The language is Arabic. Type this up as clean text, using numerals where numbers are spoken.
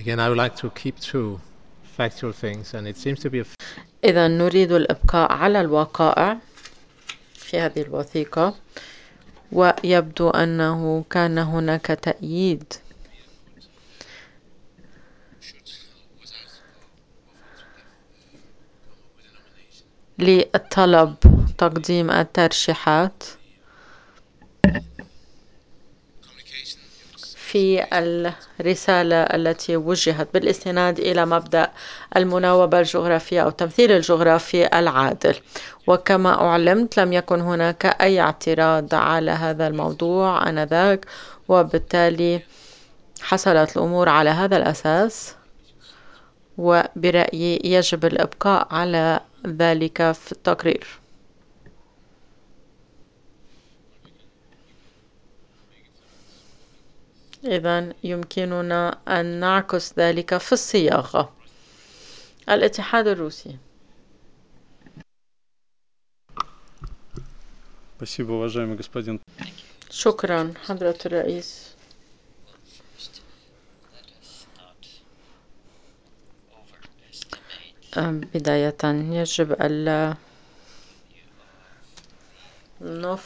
Again, I would like to keep to factual things, and it seems to be a إذا نريد الإبقاء على الوقائع في هذه الوثيقة، ويبدو أنه كان هناك تأييد لطلب تقديم الترشيحات في الرسالة التي وجهت بالاستناد إلى مبدأ المناوبة الجغرافية أو التمثيل الجغرافي العادل. وكما أعلمت لم يكن هناك أي اعتراض على هذا الموضوع آنذاك، وبالتالي حصلت الأمور على هذا الأساس، وبرأيي يجب الإبقاء على ذلك في التقرير. إذن يمكننا أن نعكس ذلك في الصياغة. الاتحاد الروسي. شكرا حضرة الرئيس. بداية يجب ألا